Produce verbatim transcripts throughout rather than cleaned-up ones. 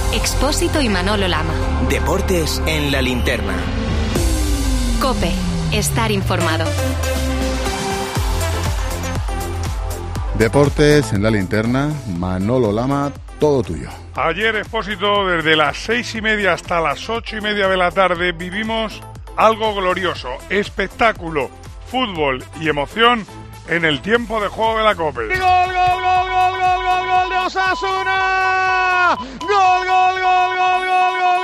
Expósito y Manolo Lama. Deportes en la linterna. COPE. Estar informado. Deportes en la linterna. Manolo Lama, todo tuyo. Ayer, Expósito, desde las seis y media hasta las ocho y media de la tarde, vivimos algo glorioso, espectáculo, fútbol y emoción en el tiempo de juego de la COPE. ¡Gol, gol, gol, gol, gol, gol, gol de Osasuna! ¡Gol, gol, gol, gol, gol, gol, gol!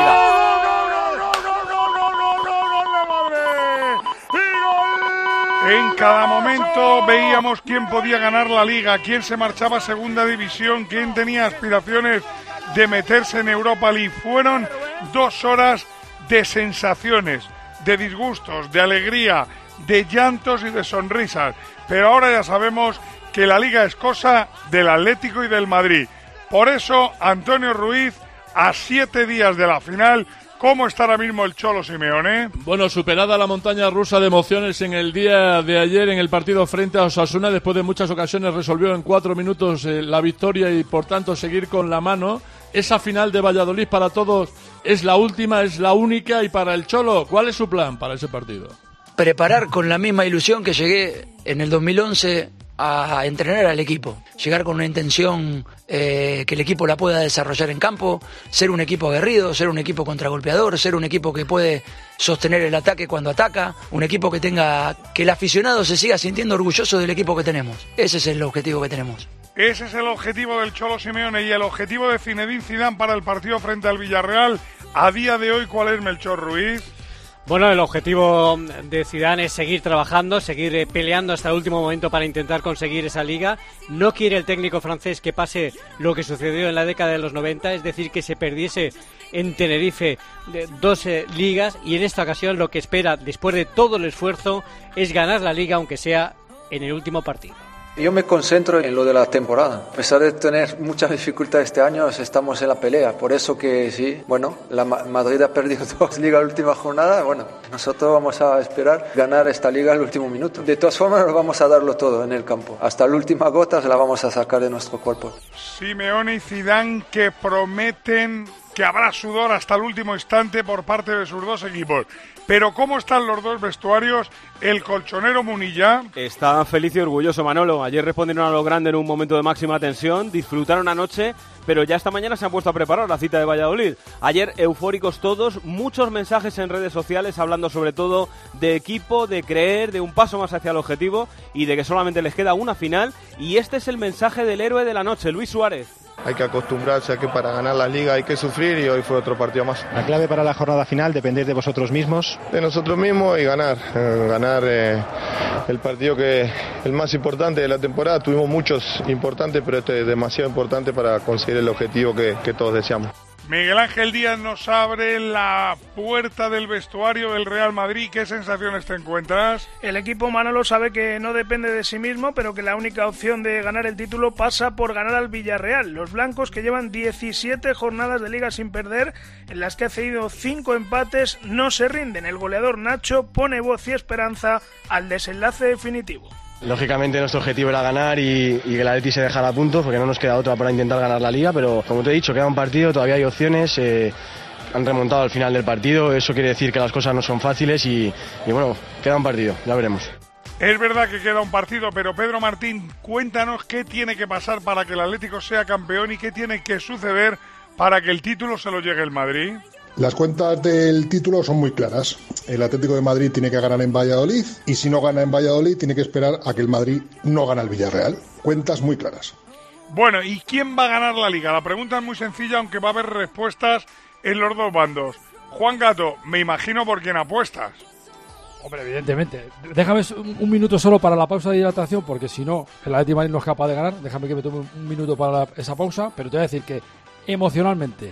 En cada momento veíamos quién podía ganar la Liga, quién se marchaba a Segunda División, quién tenía aspiraciones de meterse en Europa League. Fueron dos horas de sensaciones, de disgustos, de alegría, de llantos y de sonrisas. Pero ahora ya sabemos que la Liga es cosa del Atlético y del Madrid. Por eso, Antonio Ruiz, a siete días de la final, ¿cómo está ahora mismo el Cholo Simeone? Bueno, superada la montaña rusa de emociones en el día de ayer en el partido frente a Osasuna, después de muchas ocasiones resolvió en cuatro minutos eh, la victoria y por tanto seguir con la mano. Esa final de Valladolid para todos es la última, es la única, y para el Cholo, ¿cuál es su plan para ese partido? Preparar con la misma ilusión que llegué en el dos mil once a entrenar al equipo, llegar con una intención eh, que el equipo la pueda desarrollar en campo, ser un equipo aguerrido, ser un equipo contragolpeador, ser un equipo que puede sostener el ataque cuando ataca, un equipo que tenga, que el aficionado se siga sintiendo orgulloso del equipo que tenemos. Ese es el objetivo que tenemos. Ese es el objetivo del Cholo Simeone y el objetivo de Zinedine Zidane para el partido frente al Villarreal. A día de hoy, ¿cuál es, Melchor Ruiz? Bueno, el objetivo de Zidane es seguir trabajando, seguir eh, peleando hasta el último momento para intentar conseguir esa liga. No quiere el técnico francés que pase lo que sucedió en la década de los noventa, es decir, que se perdiese en Tenerife de dos eh, ligas, y en esta ocasión lo que espera, después de todo el esfuerzo, es ganar la liga, aunque sea en el último partido. Yo me concentro en lo de la temporada. A pesar de tener muchas dificultades este año, estamos en la pelea. Por eso que sí, bueno, la Ma- Madrid ha perdido dos ligas en la última jornada. Bueno, nosotros vamos a esperar ganar esta liga en el último minuto. De todas formas, nos vamos a darlo todo en el campo. Hasta la última gota se la vamos a sacar de nuestro cuerpo. Simeone y Zidane, que prometen que habrá sudor hasta el último instante por parte de sus dos equipos. Pero ¿cómo están los dos vestuarios? El colchonero Munilla está feliz y orgulloso, Manolo. Ayer respondieron a lo grande en un momento de máxima tensión, disfrutaron anoche, pero ya esta mañana se han puesto a preparar la cita de Valladolid. Ayer eufóricos todos, muchos mensajes en redes sociales hablando sobre todo de equipo, de creer, de un paso más hacia el objetivo y de que solamente les queda una final. Y este es el mensaje del héroe de la noche, Luis Suárez. Hay que acostumbrarse a que para ganar la liga hay que sufrir, y hoy fue otro partido más. La clave para la jornada final, depender de vosotros mismos. De nosotros mismos y ganar. Eh, ganar eh, el partido que el más importante de la temporada. Tuvimos muchos importantes, pero este es demasiado importante para conseguir el objetivo que, que todos deseamos. Miguel Ángel Díaz nos abre la puerta del vestuario del Real Madrid. ¿Qué sensaciones te encuentras? El equipo, Manolo, sabe que no depende de sí mismo, pero que la única opción de ganar el título pasa por ganar al Villarreal. Los blancos, que llevan diecisiete jornadas de liga sin perder, en las que ha cedido cinco empates, no se rinden. El goleador Nacho pone voz y esperanza al desenlace definitivo. Lógicamente nuestro objetivo era ganar y, y que el Atleti se dejara a punto, porque no nos queda otra para intentar ganar la liga, pero como te he dicho, queda un partido, todavía hay opciones, eh, han remontado al final del partido, eso quiere decir que las cosas no son fáciles y, y bueno, queda un partido, ya veremos. Es verdad que queda un partido, pero Pedro Martín, cuéntanos qué tiene que pasar para que el Atlético sea campeón y qué tiene que suceder para que el título se lo llegue el Madrid. Las cuentas del título son muy claras. El Atlético de Madrid tiene que ganar en Valladolid, y si no gana en Valladolid tiene que esperar a que el Madrid no gane al Villarreal. Cuentas muy claras. Bueno, ¿y quién va a ganar la Liga? La pregunta es muy sencilla, aunque va a haber respuestas en los dos bandos. Juan Gato, me imagino por quién apuestas. Hombre, evidentemente. Déjame un, un minuto solo para la pausa de hidratación, porque si no, el Atlético de Madrid no es capaz de ganar. Déjame que me tome un minuto para la, esa pausa, pero te voy a decir que emocionalmente,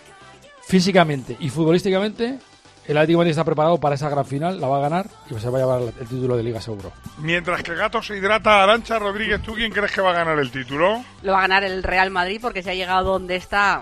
físicamente y futbolísticamente, el Atlético de Madrid está preparado para esa gran final, la va a ganar y se va a llevar el título de Liga seguro. Mientras que Gato se hidrata, Arantxa Rodríguez, ¿tú quién crees que va a ganar el título? Lo va a ganar el Real Madrid, porque se ha llegado donde está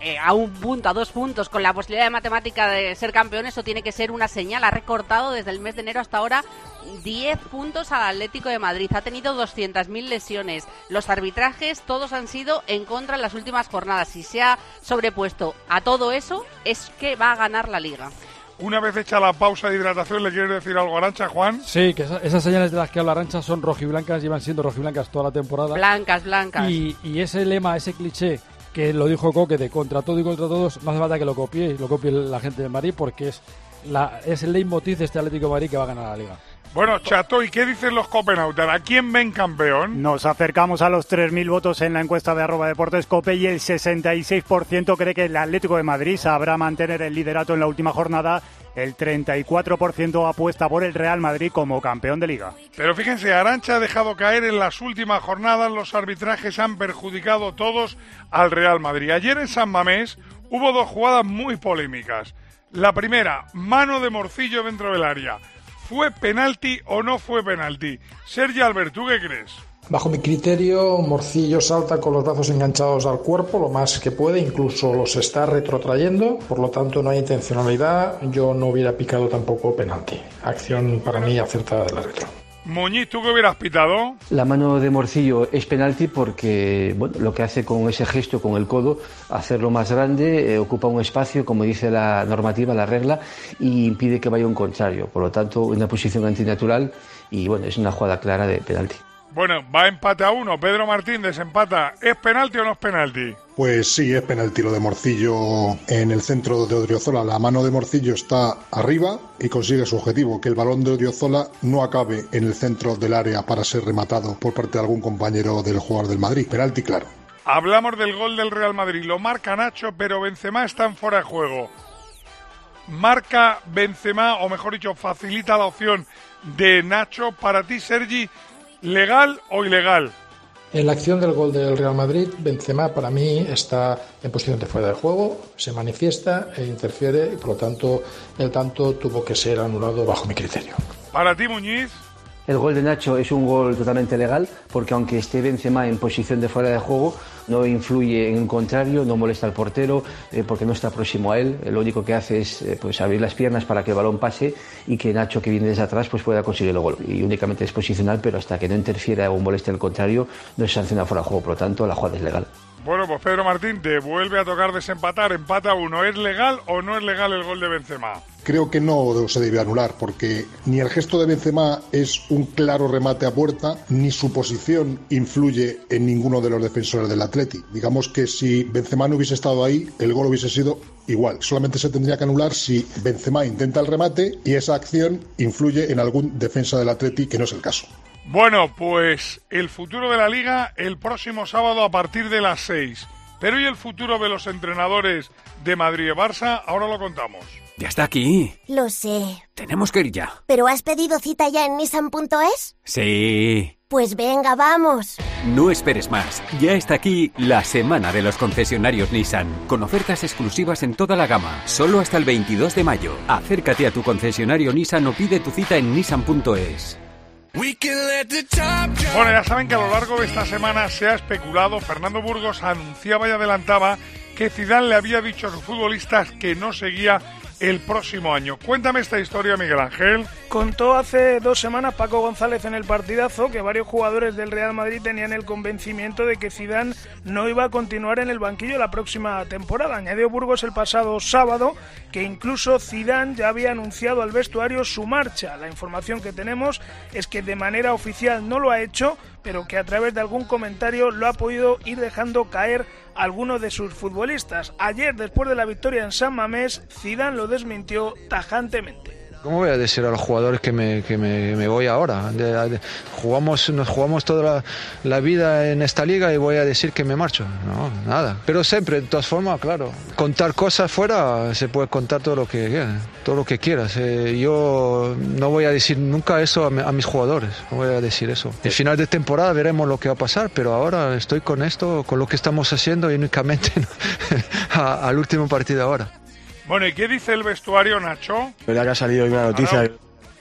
eh, a un punto, a dos puntos, con la posibilidad de matemática de ser campeón, eso tiene que ser una señal. Ha recortado desde el mes de enero hasta ahora diez puntos al Atlético de Madrid. Ha tenido doscientas mil lesiones. Los arbitrajes todos han sido en contra en las últimas jornadas. Si se ha sobrepuesto a todo eso, es que va a ganar la Liga. Una vez hecha la pausa de hidratación, ¿le quieres decir algo a Arantxa, Juan? Sí, que esa, esas señales de las que habla Arantxa son rojiblancas, llevan siendo rojiblancas toda la temporada. Blancas, blancas. Y, y ese lema, ese cliché que lo dijo Coque de contra todo y contra todos, no hace falta que lo copie, lo copie la gente de Madrid, porque es, la, es el leitmotiv de este Atlético de Madrid que va a ganar la Liga. Bueno, Chato, ¿y qué dicen los copenautas? ¿A quién ven campeón? Nos acercamos a los tres mil votos en la encuesta de arroba Deportes Cope y el sesenta y seis por ciento cree que el Atlético de Madrid sabrá mantener el liderato en la última jornada. El treinta y cuatro por ciento apuesta por el Real Madrid como campeón de Liga. Pero fíjense, Arantxa ha dejado caer en las últimas jornadas, los arbitrajes han perjudicado todos al Real Madrid. Ayer en San Mamés hubo dos jugadas muy polémicas. La primera, mano de Morcillo dentro del área. ¿Fue penalti o no fue penalti? Sergi Albert, ¿tú qué crees? Bajo mi criterio, Morcillo salta con los brazos enganchados al cuerpo lo más que puede, incluso los está retrotrayendo, por lo tanto no hay intencionalidad, yo no hubiera picado tampoco penalti. Acción para mí acertada del árbitro. Muñiz, ¿tú qué hubieras pitado? La mano de Morcillo es penalti porque bueno, lo que hace con ese gesto, con el codo, hacerlo más grande, eh, ocupa un espacio, como dice la normativa, la regla, y impide que vaya un contrario. Por lo tanto, una posición antinatural y bueno, es una jugada clara de penalti. Bueno, va empate a uno. Pedro Martín desempata. ¿Es penalti o no es penalti? Pues sí, es penalti lo de Morcillo en el centro de Odriozola. La mano de Morcillo está arriba y consigue su objetivo, que el balón de Odriozola no acabe en el centro del área para ser rematado por parte de algún compañero del jugador del Madrid. Penalti claro. Hablamos del gol del Real Madrid. Lo marca Nacho, pero Benzema está en fuera de juego. Marca Benzema, o mejor dicho, facilita la opción de Nacho. Para ti, Sergi, ¿legal o ilegal? En la acción del gol del Real Madrid, Benzema para mí está en posición de fuera de juego, se manifiesta e interfiere y por lo tanto el tanto tuvo que ser anulado bajo mi criterio. Para ti, Muñiz. El gol de Nacho es un gol totalmente legal porque aunque esté Benzema en posición de fuera de juego, no influye en el contrario, no molesta al portero eh, porque no está próximo a él. Lo único que hace es eh, pues abrir las piernas para que el balón pase y que Nacho, que viene desde atrás, pues pueda conseguir el gol. Y únicamente es posicional, pero hasta que no interfiera o moleste el contrario, no es sancionado fuera de juego. Por lo tanto, la jugada es legal. Bueno, pues Pedro Martín, te vuelve a tocar desempatar, empata uno. ¿Es legal o no es legal el gol de Benzema? Creo que no se debe anular, porque ni el gesto de Benzema es un claro remate a puerta, ni su posición influye en ninguno de los defensores del Atleti. Digamos que si Benzema no hubiese estado ahí, el gol hubiese sido igual. Solamente se tendría que anular si Benzema intenta el remate y esa acción influye en algún defensa del Atleti, que no es el caso. Bueno, pues el futuro de la Liga el próximo sábado a partir de las seis. Pero ¿y el futuro de los entrenadores de Madrid y Barça? Ahora lo contamos. Ya está aquí. Lo sé. Tenemos que ir ya. ¿Pero has pedido cita ya en Nissan punto es? Sí. Pues venga, vamos. No esperes más. Ya está aquí la semana de los concesionarios Nissan, con ofertas exclusivas en toda la gama, solo hasta el veintidós de mayo. Acércate a tu concesionario Nissan o pide tu cita en Nissan punto es. Bueno, ya saben que a lo largo de esta semana se ha especulado. Fernando Burgos anunciaba y adelantaba que Zidane le había dicho a sus futbolistas que no seguía el próximo año. Cuéntame esta historia, Miguel Ángel. Contó hace dos semanas Paco González en El Partidazo que varios jugadores del Real Madrid tenían el convencimiento de que Zidane no iba a continuar en el banquillo la próxima temporada. Añadió Burgos el pasado sábado que incluso Zidane ya había anunciado al vestuario su marcha. La información que tenemos es que de manera oficial no lo ha hecho, pero que a través de algún comentario lo ha podido ir dejando caer alguno de sus futbolistas. Ayer, después de la victoria en San Mamés, Zidane lo desmintió tajantemente. ¿Cómo voy a decir a los jugadores que me, que me, me voy ahora? De, de, jugamos, nos jugamos toda la, la vida en esta liga y voy a decir que me marcho. No, nada. Pero siempre, de todas formas, claro, contar cosas fuera, se puede contar todo lo que, todo lo que quieras. Eh, yo no voy a decir nunca eso a, mi, a mis jugadores, no voy a decir eso. El final de temporada veremos lo que va a pasar, pero ahora estoy con esto, con lo que estamos haciendo y únicamente a, al último partido ahora. Bueno, ¿y qué dice el vestuario, Nacho? ¿Verdad que ha salido hoy una noticia? Claro.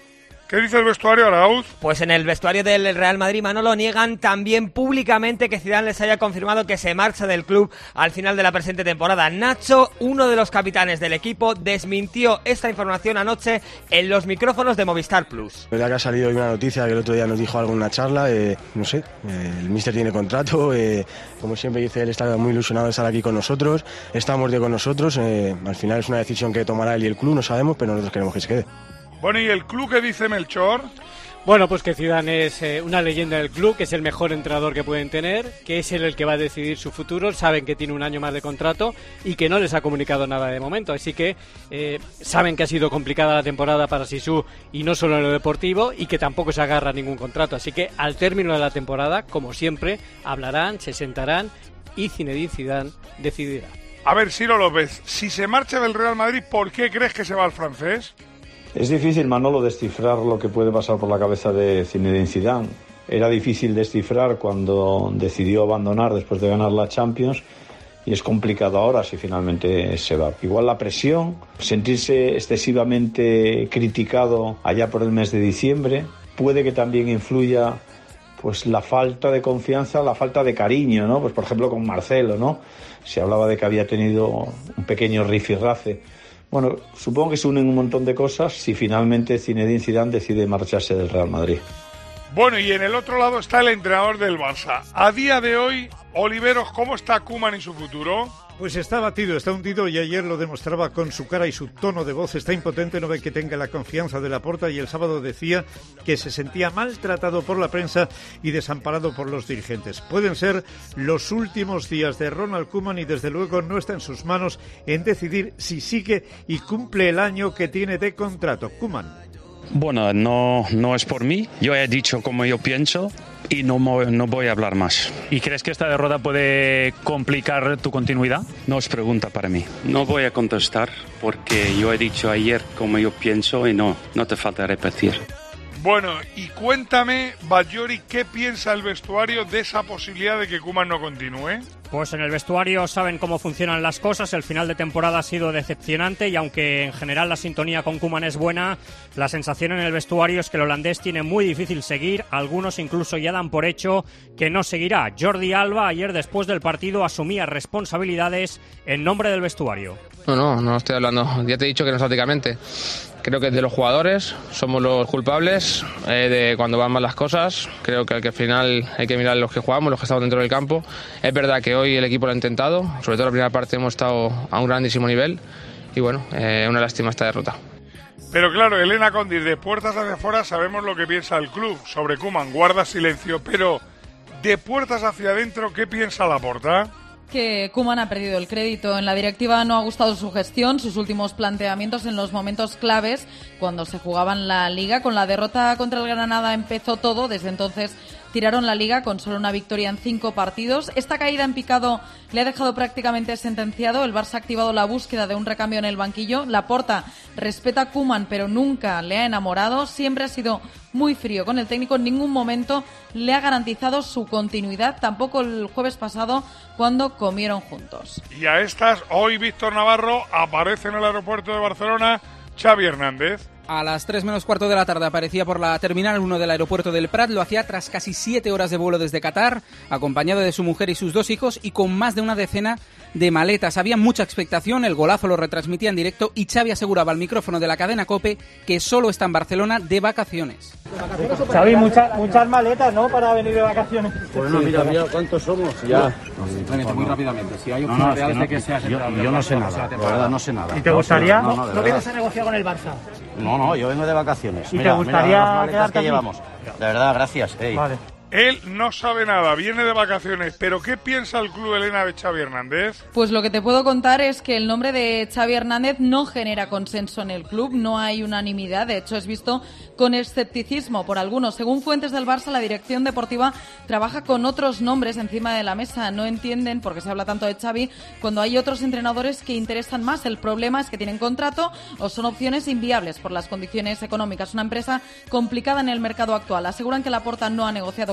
¿Qué dice el vestuario, Arauz? Pues en el vestuario del Real Madrid, Manolo, niegan también públicamente que Zidane les haya confirmado que se marcha del club al final de la presente temporada. Nacho, uno de los capitanes del equipo, desmintió esta información anoche en los micrófonos de Movistar Plus. La verdad que ha salido hoy una noticia que el otro día nos dijo algo en una charla, eh, no sé, eh, el míster tiene contrato, eh, como siempre dice, él está muy ilusionado de estar aquí con nosotros, estamos de con nosotros, eh, al final es una decisión que tomará él y el club, no sabemos, pero nosotros queremos que se quede. Bueno, ¿y el club qué dice Melchor? Bueno, pues que Zidane es eh, una leyenda del club, que es el mejor entrenador que pueden tener, que es él el que va a decidir su futuro, saben que tiene un año más de contrato y que no les ha comunicado nada de momento, así que eh, saben que ha sido complicada la temporada para Zizou y no solo en lo deportivo, y que tampoco se agarra a ningún contrato, así que al término de la temporada, como siempre, hablarán, se sentarán y Zinedine Zidane decidirá. A ver, Ciro López, si se marcha del Real Madrid, ¿por qué crees que se va al francés? Es difícil, Manolo, descifrar lo que puede pasar por la cabeza de Zinedine Zidane. Era difícil descifrar cuando decidió abandonar después de ganar la Champions, y es complicado ahora si finalmente se va. Igual la presión, sentirse excesivamente criticado allá por el mes de diciembre, puede que también influya pues la falta de confianza, la falta de cariño, ¿no? Pues por ejemplo con Marcelo, ¿no? Se hablaba de que había tenido un pequeño rifirrafe. Bueno, supongo que se unen un montón de cosas si finalmente Zinedine Zidane decide marcharse del Real Madrid. Bueno, y en el otro lado está el entrenador del Barça. A día de hoy, Oliveros, ¿cómo está Koeman y su futuro? Pues está batido, está hundido, y ayer lo demostraba con su cara y su tono de voz. Está impotente, no ve que tenga la confianza de Laporta, y el sábado decía que se sentía maltratado por la prensa y desamparado por los dirigentes. Pueden ser los últimos días de Ronald Koeman y desde luego no está en sus manos en decidir si sigue y cumple el año que tiene de contrato. Koeman. Bueno, no, no es por mí. Yo he dicho como yo pienso y no, no voy a hablar más. ¿Y crees que esta derrota puede complicar tu continuidad? No es pregunta para mí. No voy a contestar porque yo he dicho ayer como yo pienso y no, no te falta repetir. Bueno, y cuéntame, Batllori, ¿qué piensa el vestuario de esa posibilidad de que Koeman no continúe? Pues en el vestuario saben cómo funcionan las cosas. El final de temporada ha sido decepcionante y aunque en general la sintonía con Koeman es buena, la sensación en el vestuario es que el holandés tiene muy difícil seguir. Algunos incluso ya dan por hecho que no seguirá. Jordi Alba ayer después del partido asumía responsabilidades en nombre del vestuario. No, no, no estoy hablando. Ya te he dicho que no tácticamente. Creo que de los jugadores somos los culpables eh, de cuando van mal las cosas. Creo que al final hay que mirar los que jugamos, los que estamos dentro del campo. Es verdad que hoy el equipo lo ha intentado, sobre todo en la primera parte hemos estado a un grandísimo nivel y bueno, es eh, una lástima esta derrota. Pero claro, Elena Condis, de puertas hacia afuera sabemos lo que piensa el club sobre Koeman, guarda silencio, pero de puertas hacia adentro, ¿qué piensa Laporta? Que Koeman ha perdido el crédito. En la directiva no ha gustado su gestión, sus últimos planteamientos en los momentos claves cuando se jugaban la Liga. Con la derrota contra el Granada empezó todo. Desde entonces tiraron la Liga con solo una victoria en cinco partidos. Esta caída en picado le ha dejado prácticamente sentenciado. El Barça ha activado la búsqueda de un recambio en el banquillo. Laporta respeta a Koeman, pero nunca le ha enamorado. Siempre ha sido muy frío con el técnico. En ningún momento le ha garantizado su continuidad. Tampoco el jueves pasado cuando comieron juntos. Y a estas, hoy Víctor Navarro aparece en el aeropuerto de Barcelona Xavi Hernández. A las tres menos cuarto de la tarde aparecía por la Terminal uno del aeropuerto del Prat. Lo hacía tras casi siete horas de vuelo desde Qatar, acompañado de su mujer y sus dos hijos y con más de una decena de maletas. Había mucha expectación, el golazo lo retransmitía en directo y Xavi aseguraba al micrófono de la cadena COPE que solo está en Barcelona de vacaciones. Xavi, muchas muchas maletas, ¿no?, para venir de vacaciones. Bueno, mira, mira, ¿cuántos somos? Ya. No, muy rápidamente. Si hay opciones no, no, reales de que sea yo, yo no sé nada, la verdad, no sé nada. ¿Y te gustaría? No, no, ¿No vienes a negociar con el Barça? No, no, yo vengo de vacaciones. ¿Y mira, te gustaría mira las maletas que aquí? llevamos. De verdad, gracias. Hey. Vale. Él no sabe nada, viene de vacaciones, pero ¿qué piensa el club, Elena, de Xavi Hernández? Pues lo que te puedo contar es que el nombre de Xavi Hernández no genera consenso en el club, no hay unanimidad, de hecho es visto con escepticismo por algunos. Según fuentes del Barça, la dirección deportiva trabaja con otros nombres encima de la mesa, no entienden por qué se habla tanto de Xavi cuando hay otros entrenadores que interesan más. El problema es que tienen contrato o son opciones inviables por las condiciones económicas. Una empresa complicada en el mercado actual. Aseguran que Laporta no ha negociado con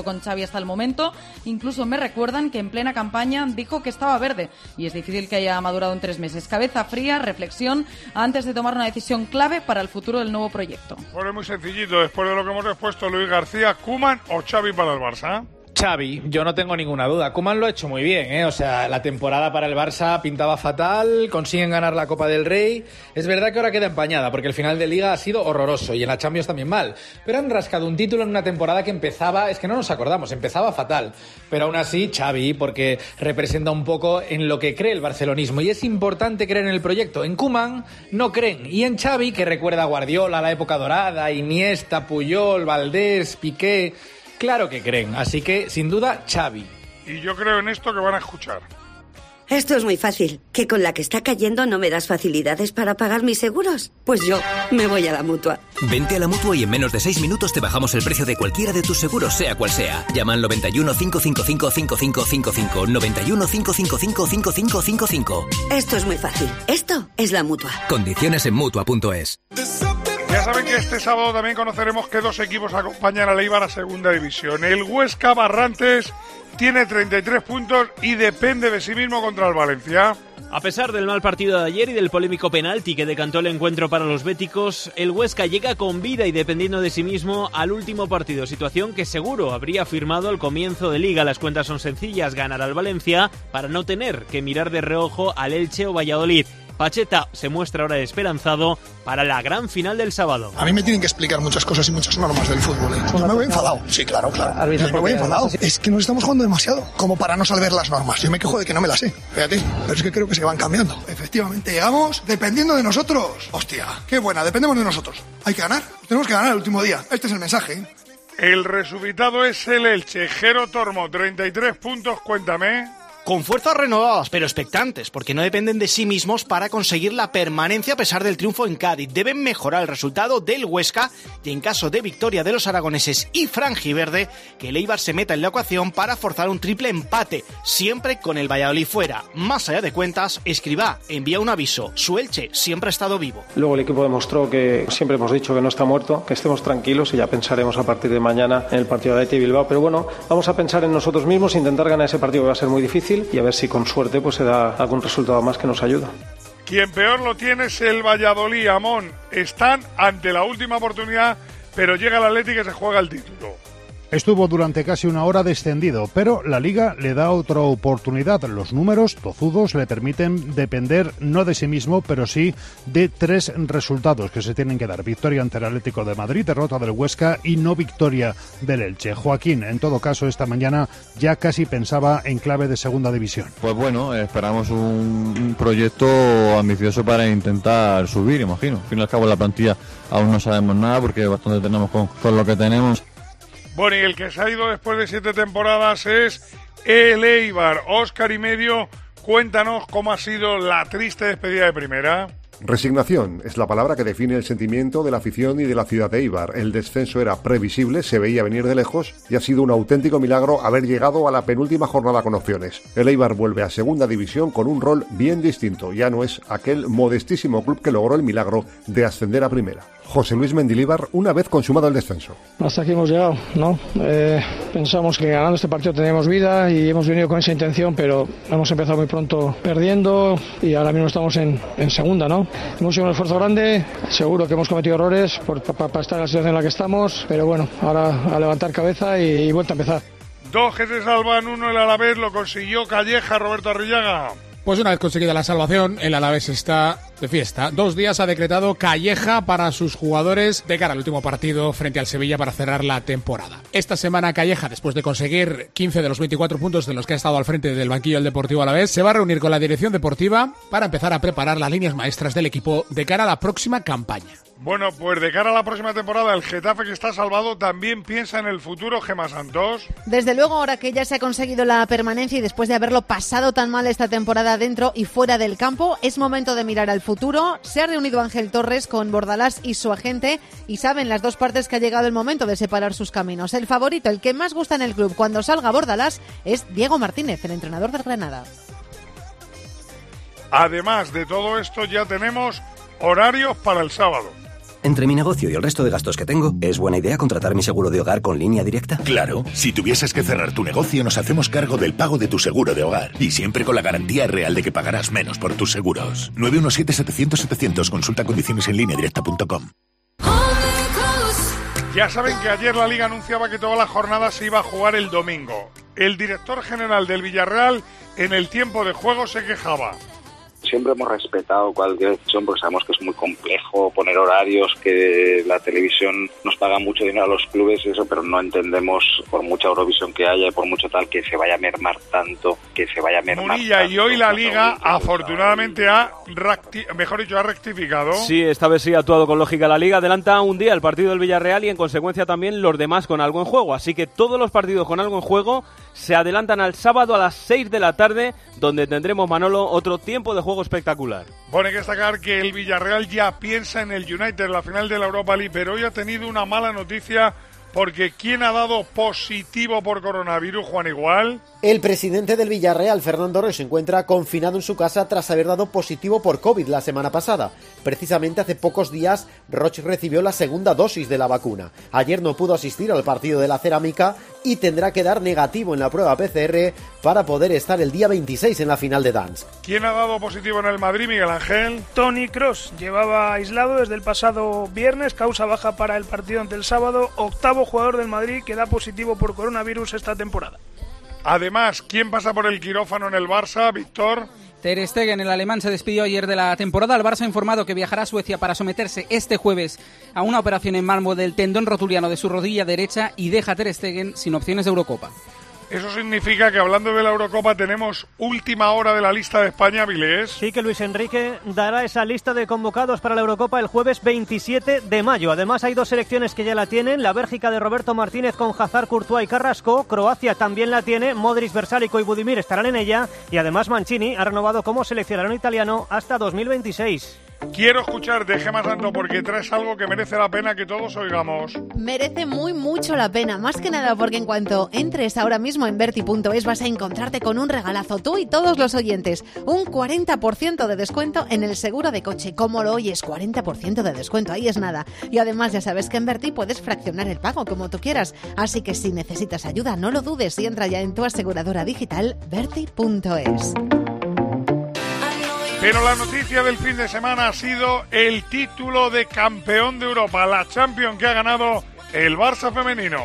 con Xavi hasta el momento. Incluso me recuerdan que en plena campaña dijo que estaba verde y es difícil que haya madurado en tres meses. Cabeza fría, reflexión antes de tomar una decisión clave para el futuro del nuevo proyecto. Bueno, es muy sencillito, después de lo que hemos expuesto, Luis García, ¿Koeman o Xavi para el Barça? Xavi, yo no tengo ninguna duda. Koeman lo ha hecho muy bien, ¿eh? O sea, la temporada para el Barça pintaba fatal, consiguen ganar la Copa del Rey. Es verdad que ahora queda empañada, porque el final de Liga ha sido horroroso y en la Champions también mal. Pero han rascado un título en una temporada que empezaba, es que no nos acordamos, empezaba fatal. Pero aún así, Xavi, porque representa un poco en lo que cree el barcelonismo. Y es importante creer en el proyecto. En Koeman no creen. Y en Xavi, que recuerda a Guardiola, la época dorada, Iniesta, Puyol, Valdés, Piqué... Claro que creen, así que, sin duda, Xavi. Y yo creo en esto que van a escuchar. Esto es muy fácil. ¿Que con la que está cayendo no me das facilidades para pagar mis seguros? Pues yo me voy a la Mutua. Vente a la Mutua y en menos de seis minutos te bajamos el precio de cualquiera de tus seguros, sea cual sea. Llama al noventa y uno, cinco cinco cinco, cinco cinco cinco cinco, noventa y uno, cinco cinco cinco, cinco cinco cinco cinco. Esto es muy fácil. Esto es la Mutua. Condiciones en Mutua punto es. Ya saben que este sábado también conoceremos que dos equipos acompañan al Eibar a Segunda División. El Huesca Barrantes tiene treinta y tres puntos y depende de sí mismo contra el Valencia. A pesar del mal partido de ayer y del polémico penalti que decantó el encuentro para los béticos, el Huesca llega con vida y dependiendo de sí mismo al último partido, situación que seguro habría firmado al comienzo de Liga. Las cuentas son sencillas, ganar al Valencia para no tener que mirar de reojo al Elche o Valladolid. Pacheta se muestra ahora esperanzado para la gran final del sábado. A mí me tienen que explicar muchas cosas y muchas normas del fútbol, ¿eh? Pues me voy enfadado. Sí, claro, claro. Me voy enfadado. Es que nos estamos jugando demasiado como para no saber las normas. Yo me quejo de que no me las sé, fíjate. Pero es que creo que se van cambiando. Efectivamente, llegamos dependiendo de nosotros. Hostia, qué buena, dependemos de nosotros. Hay que ganar. Tenemos que ganar el último día. Este es el mensaje, ¿eh? El resucitado es el Elche. Jero Tormo, treinta y tres puntos, cuéntame. Con fuerzas renovadas, pero expectantes, porque no dependen de sí mismos para conseguir la permanencia a pesar del triunfo en Cádiz. Deben mejorar el resultado del Huesca y en caso de victoria de los aragoneses y franjiverde, que el Eibar se meta en la ecuación para forzar un triple empate, siempre con el Valladolid fuera. Más allá de cuentas, Escribá envía un aviso. Su Elche siempre ha estado vivo. Luego el equipo demostró que siempre hemos dicho que no está muerto, que estemos tranquilos y ya pensaremos a partir de mañana en el partido de Athletic Bilbao. Pero bueno, vamos a pensar en nosotros mismos, intentar ganar ese partido que va a ser muy difícil y a ver si con suerte pues se da algún resultado más que nos ayuda. Quien peor lo tiene es el Valladolid, Amón. Están ante la última oportunidad, pero llega el Atlético y se juega el título. Estuvo durante casi una hora descendido, pero la Liga le da otra oportunidad. Los números tozudos le permiten depender no de sí mismo, pero sí de tres resultados que se tienen que dar. Victoria ante el Atlético de Madrid, derrota del Huesca y no victoria del Elche. Joaquín, en todo caso, esta mañana ya casi pensaba en clave de Segunda División. Pues bueno, esperamos un, un proyecto ambicioso para intentar subir, imagino. Al fin y al cabo la plantilla aún no sabemos nada porque bastante tenemos con, con lo que tenemos. Bueno, y el que se ha ido después de siete temporadas es el Eibar. Óscar y medio, cuéntanos cómo ha sido la triste despedida de primera. Resignación es la palabra que define el sentimiento de la afición y de la ciudad de Eibar. El descenso era previsible, se veía venir de lejos y ha sido un auténtico milagro haber llegado a la penúltima jornada con opciones. El Eibar vuelve a Segunda División con un rol bien distinto. Ya no es aquel modestísimo club que logró el milagro de ascender a Primera. José Luis Mendilibar, una vez consumado el descenso. Hasta aquí hemos llegado, ¿no? Eh, pensamos que ganando este partido teníamos vida y hemos venido con esa intención, pero hemos empezado muy pronto perdiendo y ahora mismo estamos en, en segunda, ¿no? Hemos hecho un esfuerzo grande, seguro que hemos cometido errores para pa, pa estar en la situación en la que estamos, pero bueno, ahora a levantar cabeza y, y vuelta a empezar. Dos que se salvan, uno el Alavés, lo consiguió Calleja, Roberto Arrillaga. Pues una vez conseguida la salvación, el Alavés está de fiesta. Dos días ha decretado Calleja para sus jugadores de cara al último partido frente al Sevilla para cerrar la temporada. Esta semana Calleja, después de conseguir quince de los veinticuatro puntos de los que ha estado al frente del banquillo del Deportivo Alavés, se va a reunir con la dirección deportiva para empezar a preparar las líneas maestras del equipo de cara a la próxima campaña. Bueno, pues de cara a la próxima temporada, el Getafe, que está salvado, también piensa en el futuro. Gemma Santos. Desde luego, ahora que ya se ha conseguido la permanencia y después de haberlo pasado tan mal esta temporada dentro y fuera del campo, es momento de mirar al futuro. Se ha reunido Ángel Torres con Bordalás y su agente y saben las dos partes que ha llegado el momento de separar sus caminos. El favorito, el que más gusta en el club cuando salga Bordalás, es Diego Martínez, el entrenador del Granada. Además de todo esto, ya tenemos horarios para el sábado. Entre mi negocio y el resto de gastos que tengo, ¿es buena idea contratar mi seguro de hogar con Línea Directa? Claro, si tuvieses que cerrar tu negocio nos hacemos cargo del pago de tu seguro de hogar y siempre con la garantía real de que pagarás menos por tus seguros. nueve uno siete, setecientos, setecientos, consulta condiciones en línea directa punto com. Ya saben que ayer la Liga anunciaba que toda la jornada se iba a jugar el domingo. El director general del Villarreal en el tiempo de juego se quejaba. Siempre hemos respetado cualquier decisión porque sabemos que es muy complejo poner horarios, que la televisión nos paga mucho dinero a los clubes y eso, pero no entendemos, por mucha Eurovisión que haya y por mucho tal, que se vaya a mermar tanto, que se vaya a mermar Munilla, tanto. Y hoy la Liga afortunadamente ha, recti- mejor dicho, ha rectificado. Sí, esta vez sí ha actuado con lógica la Liga. Adelanta un día el partido del Villarreal y en consecuencia también los demás con algo en juego. Así que todos los partidos con algo en juego se adelantan al sábado a las seis de la tarde, donde tendremos, Manolo, otro tiempo de juego espectacular. Bueno, hay que destacar que el Villarreal ya piensa en el United, la final de la Europa League, pero hoy ha tenido una mala noticia porque ¿quién ha dado positivo por coronavirus, Juan Igual? El presidente del Villarreal, Fernando Roig, se encuentra confinado en su casa tras haber dado positivo por COVID la semana pasada. Precisamente hace pocos días, Roig recibió la segunda dosis de la vacuna. Ayer no pudo asistir al partido de la Cerámica y tendrá que dar negativo en la prueba P C R para poder estar el día veintiséis en la final de Dansk. ¿Quién ha dado positivo en el Madrid, Miguel Ángel? Toni Kroos llevaba aislado desde el pasado viernes, causa baja para el partido ante el sábado, octavo jugador del Madrid que da positivo por coronavirus esta temporada. Además, ¿quién pasa por el quirófano en el Barça, Víctor? Ter Stegen, el alemán, se despidió ayer de la temporada. El Barça ha informado que viajará a Suecia para someterse este jueves a una operación en mármol del tendón rotuliano de su rodilla derecha y deja a Ter Stegen sin opciones de Eurocopa. Eso significa que, hablando de la Eurocopa, tenemos última hora de la lista de España, Vilés. Sí, que Luis Enrique dará esa lista de convocados para la Eurocopa el jueves veintisiete de mayo. Además, hay dos selecciones que ya la tienen. La Bélgica de Roberto Martínez con Hazard, Courtois y Carrasco. Croacia también la tiene. Modric, Versálico y Budimir estarán en ella. Y además Mancini ha renovado como seleccionador italiano hasta dos mil veintiséis. Quiero escuchar de Gemma Santo porque traes algo que merece la pena que todos oigamos. Merece muy mucho la pena, más que nada porque en cuanto entres ahora mismo en Berti punto es vas a encontrarte con un regalazo, tú y todos los oyentes. Un cuarenta por ciento de descuento en el seguro de coche. ¿Cómo lo oyes? cuarenta por ciento de descuento, ahí es nada. Y además ya sabes que en Berti puedes fraccionar el pago como tú quieras. Así que si necesitas ayuda, no lo dudes y entra ya en tu aseguradora digital Berti punto es. Pero la noticia del fin de semana ha sido el título de campeón de Europa, la Champions que ha ganado el Barça femenino.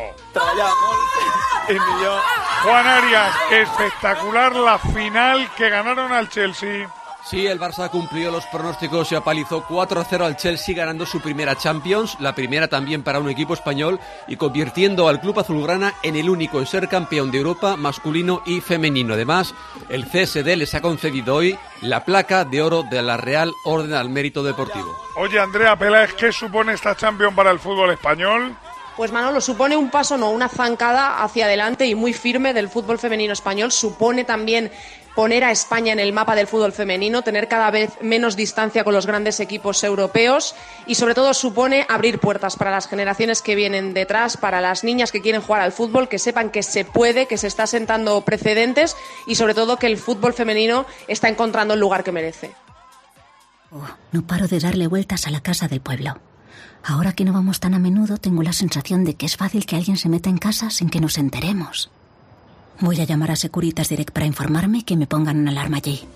Juan Arias, espectacular la final que ganaron al Chelsea. Sí, el Barça cumplió los pronósticos y apalizó cuatro a cero al Chelsea, ganando su primera Champions, la primera también para un equipo español, y convirtiendo al club azulgrana en el único en ser campeón de Europa masculino y femenino. Además, el C S D les ha concedido hoy la placa de oro de la Real Orden al Mérito Deportivo. Oye, Andrea Peláez, ¿qué supone esta Champions para el fútbol español? Pues Manolo, supone un paso, no, una zancada hacia adelante y muy firme del fútbol femenino español. Supone también poner a España en el mapa del fútbol femenino, tener cada vez menos distancia con los grandes equipos europeos y sobre todo supone abrir puertas para las generaciones que vienen detrás, para las niñas que quieren jugar al fútbol, que sepan que se puede, que se está sentando precedentes y sobre todo que el fútbol femenino está encontrando el lugar que merece. Oh, no paro de darle vueltas a la casa del pueblo. Ahora que no vamos tan a menudo, tengo la sensación de que es fácil que alguien se meta en casa sin que nos enteremos. Voy a llamar a Securitas Direct para informarme y que me pongan una alarma allí.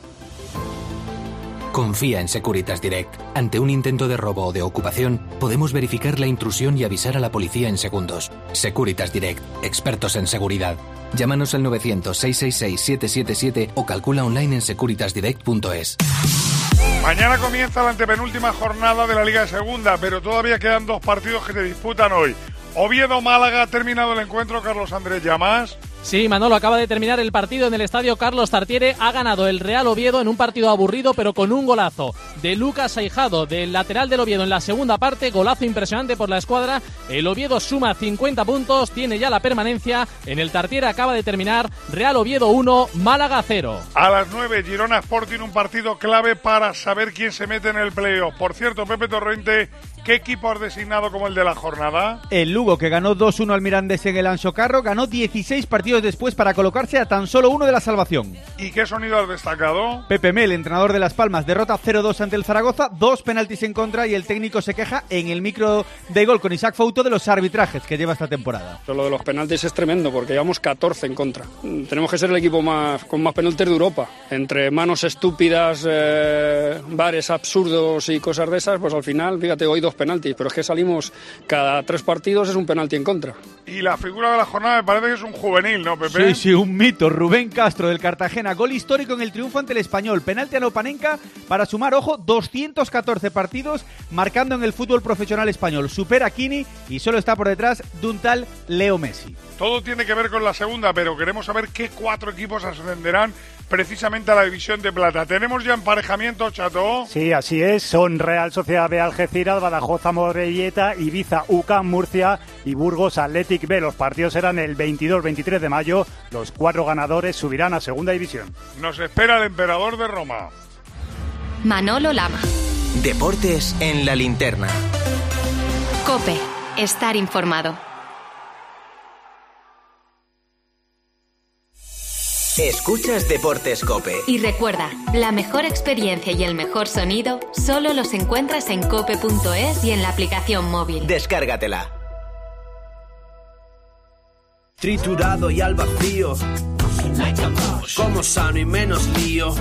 Confía en Securitas Direct. Ante un intento de robo o de ocupación, podemos verificar la intrusión y avisar a la policía en segundos. Securitas Direct, expertos en seguridad. Llámanos al novecientos, seiscientos sesenta y seis, siete siete siete o calcula online en securitas direct punto es. Mañana comienza la antepenúltima jornada de la Liga de Segunda, pero todavía quedan dos partidos que se disputan hoy. Oviedo-Málaga, ha terminado el encuentro, Carlos Andrés Llamas. Sí, Manolo, acaba de terminar el partido en el estadio Carlos Tartiere. Ha ganado el Real Oviedo en un partido aburrido, pero con un golazo de Lucas Aijado, del lateral del Oviedo en la segunda parte. Golazo impresionante por la escuadra. El Oviedo suma cincuenta puntos, tiene ya la permanencia. En el Tartiere acaba de terminar Real Oviedo uno, Málaga cero. A las nueve, Girona Sporting, un partido clave para saber quién se mete en el playoff. Por cierto, Pepe Torrente, ¿qué equipo has designado como el de la jornada? El Lugo, que ganó dos uno al Mirandés en el Anxo Carro, ganó dieciséis partidos partidos después para colocarse a tan solo uno de la salvación. ¿Y qué sonido has destacado? Pepe Mel, entrenador de Las Palmas, derrota cero dos ante el Zaragoza, dos penaltis en contra y el técnico se queja en el micro de Gol con Isaac Fouto de los arbitrajes que lleva esta temporada. Lo de los penaltis es tremendo porque llevamos catorce en contra. Tenemos que ser el equipo más, con más penaltis de Europa. Entre manos estúpidas, eh, bares absurdos y cosas de esas, pues al final, fíjate, hoy dos penaltis, pero es que salimos cada tres partidos es un penalti en contra. Y la figura de la jornada me parece que es un juvenil, ¿no, Pepe? Sí, sí, un mito. Rubén Castro del Cartagena, gol histórico en el triunfo ante el Español. Penalti a Lopanenka para sumar, ojo, doscientos catorce partidos marcando en el fútbol profesional español. Supera a Kini y solo está por detrás de un tal Leo Messi. Todo tiene que ver con la segunda, pero queremos saber qué cuatro equipos ascenderán precisamente a la división de plata. ¿Tenemos ya emparejamiento, Chato? Sí, así es. Son Real Sociedad B, Algeciras, Badajoz, Amorebieta, Ibiza, U C A M, Murcia y Burgos Athletic B. Los partidos serán el veintidós veintitrés de mayo. Los cuatro ganadores subirán a segunda división. Nos espera el emperador de Roma. Manolo Lama. Deportes en la linterna. COPE. Estar informado. Escuchas Deportes COPE. Y recuerda, la mejor experiencia y el mejor sonido solo los encuentras en cope punto es y en la aplicación móvil. Descárgatela. Triturado y al vacío, como sano y menos lío.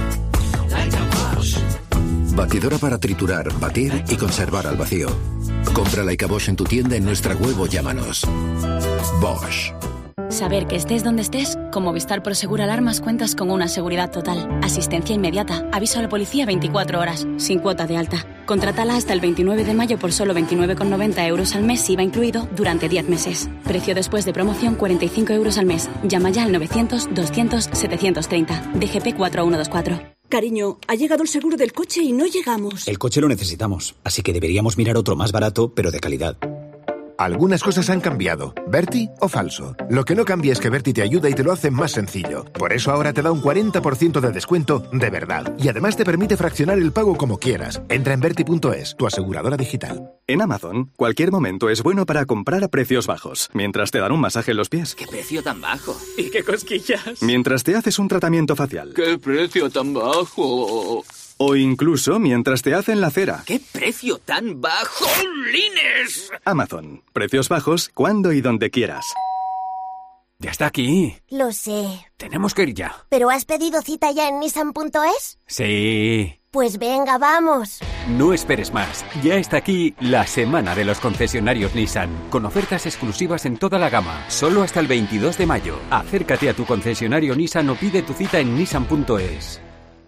Batidora para triturar, batir y conservar al vacío. Compra Leica Bosch en tu tienda, en nuestra web o llámanos. Bosch. Saber que estés donde estés, con Movistar Prosegur Alarmas cuentas con una seguridad total, asistencia inmediata, aviso a la policía veinticuatro horas, sin cuota de alta. Contrátala hasta el veintinueve de mayo por solo veintinueve con noventa euros al mes, I V A incluido, durante diez meses. Precio después de promoción cuarenta y cinco euros al mes. Llama ya al novecientos doscientos setecientos treinta. D G P cuatro uno dos cuatro. Cariño, ha llegado el seguro del coche y no llegamos. El coche lo necesitamos, así que deberíamos mirar otro más barato, pero de calidad. Algunas cosas han cambiado. ¿Berti o falso? Lo que no cambia es que Berti te ayuda y te lo hace más sencillo. Por eso ahora te da un cuarenta por ciento de descuento de verdad. Y además te permite fraccionar el pago como quieras. Entra en Berti punto es, tu aseguradora digital. En Amazon, cualquier momento es bueno para comprar a precios bajos. Mientras te dan un masaje en los pies. ¿Qué precio tan bajo? ¿Y qué cosquillas? Mientras te haces un tratamiento facial. ¿Qué precio tan bajo? O incluso mientras te hacen la cera. ¡Qué precio tan bajo! ¡Lines! Amazon. Precios bajos cuando y donde quieras. Ya está aquí. Lo sé. Tenemos que ir ya. ¿Pero has pedido cita ya en Nissan punto es? Sí. Pues venga, vamos. No esperes más. Ya está aquí la semana de los concesionarios Nissan, con ofertas exclusivas en toda la gama, solo hasta el veintidós de mayo. Acércate a tu concesionario Nissan o pide tu cita en Nissan punto es.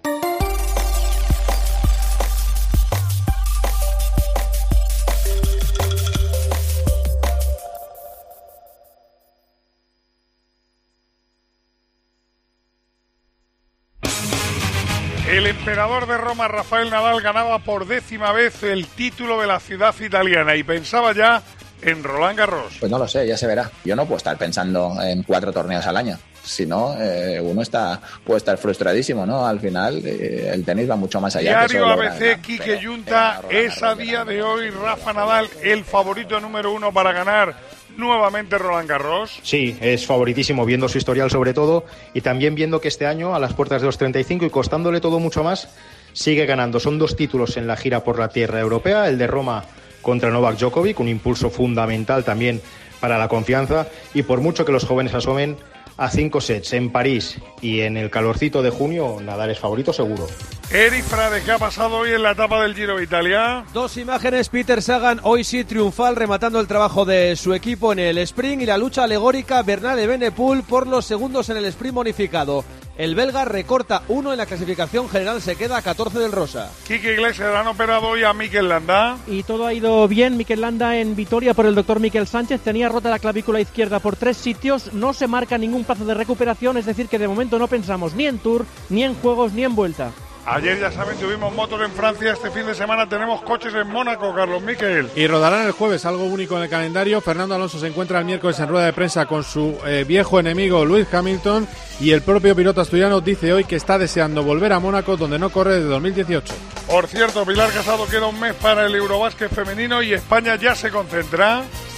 El emperador de Roma, Rafael Nadal, ganaba por décima vez el título de la ciudad italiana y pensaba ya en Roland Garros. Pues no lo sé, ya se verá. Yo no puedo estar pensando en cuatro torneos al año. Si no, eh, uno está puede estar frustradísimo, ¿no? Al final, eh, el tenis va mucho más allá. Diario A B C, Quique Yunta, es a día de hoy Rafa Nadal el favorito número uno para ganar nuevamente Roland Garros. Sí, es favoritísimo viendo su historial sobre todo y también viendo que este año a las puertas de los treinta y cinco y costándole todo mucho más, sigue ganando. Son dos títulos en la gira por la tierra europea, el de Roma contra Novak Djokovic, un impulso fundamental también para la confianza y por mucho que los jóvenes asomen a cinco sets en París y en el calorcito de junio, Nadal es favorito seguro. Eric Frade, ¿qué ha pasado hoy en la etapa del Giro de Italia? Dos imágenes, Peter Sagan, hoy sí triunfal, rematando el trabajo de su equipo en el sprint y la lucha alegórica Bernal Evenepoel por los segundos en el sprint bonificado. El belga recorta uno en la clasificación general, se queda a catorce del Rosa. Quique Iglesias, han operado hoy a Mikel Landa. Y todo ha ido bien, Mikel Landa en Vitoria por el doctor Miquel Sánchez. Tenía rota la clavícula izquierda por tres sitios, no se marca ningún plazo de recuperación, es decir que de momento no pensamos ni en Tour, ni en Juegos, ni en Vuelta. Ayer, ya saben, tuvimos motos en Francia, este fin de semana tenemos coches en Mónaco, Carlos Miquel. Y rodarán el jueves, algo único en el calendario. Fernando Alonso se encuentra el miércoles en rueda de prensa con su eh, viejo enemigo Lewis Hamilton y el propio piloto asturiano dice hoy que está deseando volver a Mónaco, donde no corre desde dos mil dieciocho. Por cierto, Pilar Casado, queda un mes para el Eurobásquet femenino y España ya se concentra.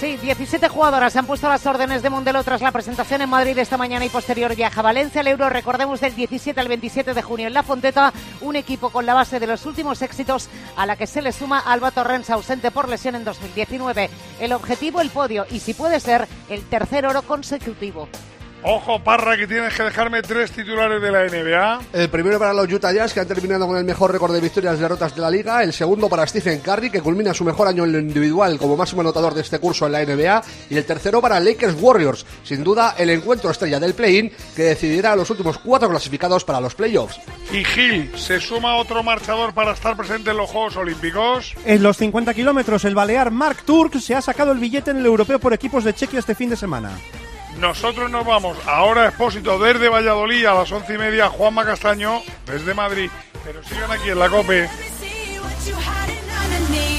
Sí, diecisiete jugadoras se han puesto a las órdenes de Mundelo tras la presentación en Madrid esta mañana y posterior viaje a Valencia. El Euro, recordemos, del diecisiete al veintisiete de junio en La Fonteta, un equipo con la base de los últimos éxitos a la que se le suma Alba Torrens, ausente por lesión en dos mil diecinueve. El objetivo, el podio y, si puede ser, el tercer oro consecutivo. Ojo, Parra, que tienes que dejarme tres titulares de la N B A. El primero para los Utah Jazz, que han terminado con el mejor récord de victorias y derrotas de la liga. El segundo para Stephen Curry, que culmina su mejor año en lo individual como máximo anotador de este curso en la N B A. Y el tercero para Lakers Warriors, sin duda el encuentro estrella del play-in, que decidirá a los últimos cuatro clasificados para los playoffs. Y Gil, ¿se suma otro marchador para estar presente en los Juegos Olímpicos? En los cincuenta kilómetros, el balear Mark Turk se ha sacado el billete en el europeo por equipos de Chequia este fin de semana. Nosotros nos vamos ahora a Expósito desde Valladolid a las once y media, Juanma Castaño desde Madrid. Pero sigan aquí en la COPE.